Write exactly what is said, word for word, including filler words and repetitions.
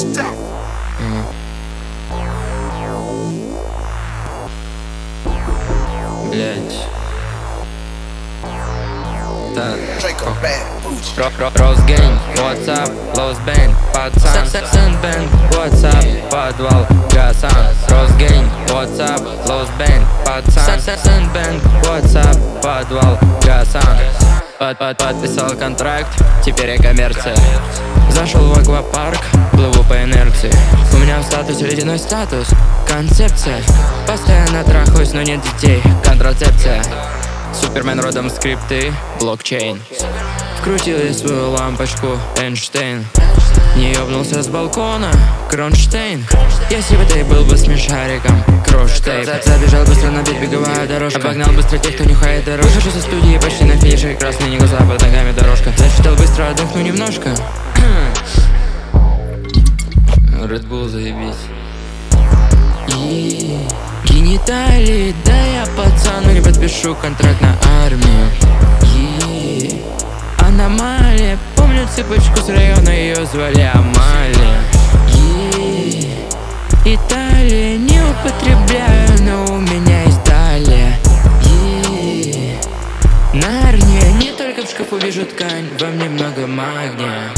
Блять. Так. Росгейм, WhatsApp, Lost Band, пацан, Сен Бенд, WhatsApp, подвал, Гасан. Росгейм, WhatsApp, Lost Band, пацан, Сен Бенд, WhatsApp, подвал, Гасан. Под, под, подписал контракт, теперь я коммерция. Зашел в аквапарк, плыву по инерции. У меня в статусе ледяной статус, концепция. Постоянно трахаюсь, но нет детей, контрацепция. Супермен родом скрипты, блокчейн. Вкрутил я свою лампочку, Эйнштейн. Не ёбнулся с балкона, Кронштейн. Если бы ты был бы смешариком, Кронштейн. Забежал быстро на бит, беговая дорожка. Обогнал быстро тех, кто нюхает дорожку. Выхожу со студии почти на финише, красные не глаза, под ногами дорожка. Засчитал быстро, отдохну немножко. Red Bull, заебись. И гениталии, да я пацану не подпишу контракт на армию. И аномалия, помню цепочку с района, ее звали Амалия. И Италия, не употребляю, но у меня есть талия. И Нарния, не только в шкафу вижу ткань, во мне много магния.